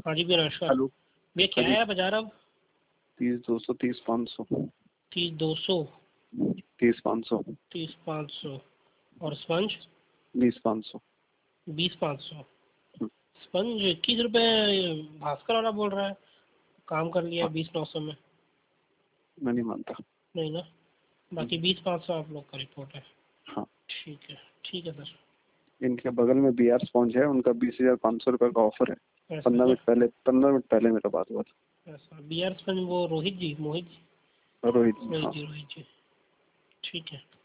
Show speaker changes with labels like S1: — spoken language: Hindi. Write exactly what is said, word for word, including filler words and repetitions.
S1: हाँ जी भैया नमस्कार।
S2: हेलो।
S1: भैया क्या
S2: हाँ जी।
S1: है बाजार अब?
S2: तीस दो सौ तीस पाँच सौ
S1: तीस दो सौ
S2: तीस पाँच सौ
S1: तीस पाँच सौ और स्पंज
S2: बीस पाँच सौ
S1: बीस पाँच सौ स्पंज इक्कीस रुपये भास्कर वाला बोल रहा है, काम कर लिया
S2: हाँ,
S1: बीस नौ सौ में।
S2: मैं नहीं मानता।
S1: नहीं ना, बाकी बीस पाँच सौ आप लोग का रिपोर्ट है।
S2: हाँ,
S1: ठीक है ठीक है सर।
S2: इनके बगल में बी आर स्पॉन्ज है, उनका बीस हजार पाँच सौ रुपये का ऑफर है।
S1: ऐसा
S2: पंद्रह
S1: है
S2: मिनट पहले पंद्रह मिनट पहले मेरा बात हुआ
S1: ना, ऐसा बी आर स्पंज वो रोहित जी मोहित जी
S2: था। रोहित जी,
S1: रोहित
S2: हाँ।
S1: जी रोहित जी ठीक है।